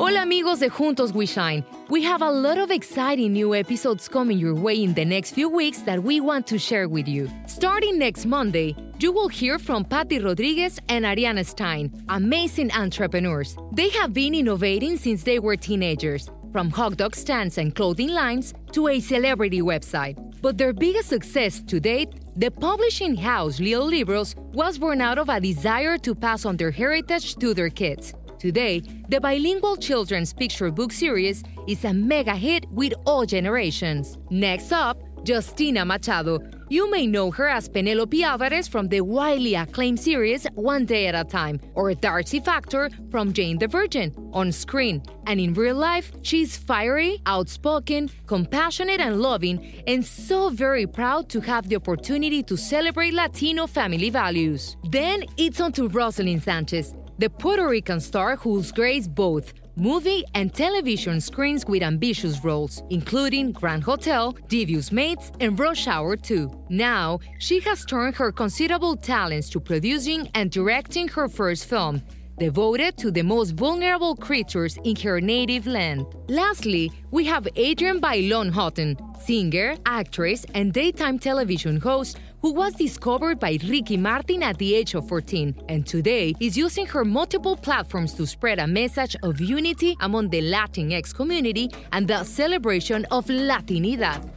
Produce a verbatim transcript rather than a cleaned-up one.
Hola amigos de Juntos We Shine. We have a lot of exciting new episodes coming your way in the next few weeks that we want to share with you. Starting next Monday, you will hear from Patty Rodriguez and Ariana Stein, amazing entrepreneurs. They have been innovating since they were teenagers, from hot dog stands and clothing lines to a celebrity website. But their biggest success to date, the publishing house Little Libros, was born out of a desire to pass on their heritage to their kids. Today, the bilingual children's picture book series is a mega hit with all generations. Next up, Justina Machado. You may know her as Penelope Alvarez from the widely acclaimed series One Day at a Time, or Darcy Factor from Jane the Virgin. On screen and in real life, she's fiery, outspoken, compassionate and loving, and so very proud to have the opportunity to celebrate Latino family values. Then it's on to Rosalind Sanchez, the Puerto Rican star who's graced both movie and television screens with ambitious roles, including Grand Hotel, Devious Mates, and Rush Hour two. Now, she has turned her considerable talents to producing and directing her first film, devoted to the most vulnerable creatures in her native land. Lastly, we have Adrienne Bailon Houghton, singer, actress, and daytime television host who was discovered by Ricky Martin at the age of fourteen, and today is using her multiple platforms to spread a message of unity among the Latinx community and the celebration of Latinidad.